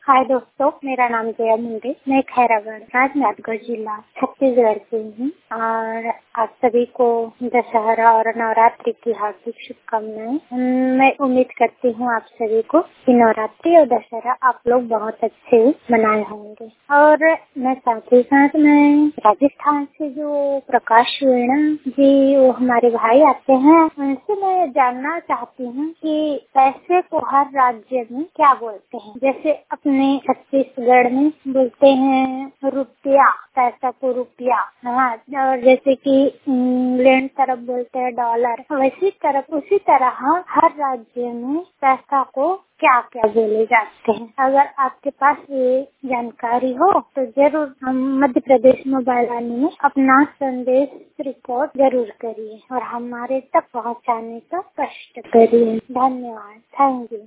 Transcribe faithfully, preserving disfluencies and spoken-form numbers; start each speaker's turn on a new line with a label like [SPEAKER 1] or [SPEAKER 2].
[SPEAKER 1] हाय दोस्तों, मेरा नाम जया मुंडे। मैं खैरागढ़ राजनांदगांव जिला छत्तीसगढ़ से हूँ और आप सभी को दशहरा और नवरात्रि की हार्दिक शुभकामनाएं। मैं उम्मीद करती हूँ आप सभी को कि नवरात्रि और दशहरा आप लोग बहुत अच्छे मनाए होंगे। और मैं साथ ही साथ मैं राजस्थान से जो प्रकाश वीणा जी वो हमारे भाई आते हैं, उनसे मैं जानना चाहती हूँ कि पैसे को हर राज्य में क्या बोलते हैं। जैसे अपने छत्तीसगढ़ में बोलते हैं रुपया, पैसा को रुपया। हाँ, और जैसे कि इंग्लैंड तरफ बोलते हैं डॉलर, वैसी तरफ उसी तरह हर राज्य में पैसा को क्या क्या बोले जाते हैं। अगर आपके पास ये जानकारी हो तो जरूर हम मध्य प्रदेश मोबाइल वाणी में अपना संदेश रिपोर्ट जरूर करिए और हमारे तक पहुंचाने का कष्ट करिए। धन्यवाद। Thank you.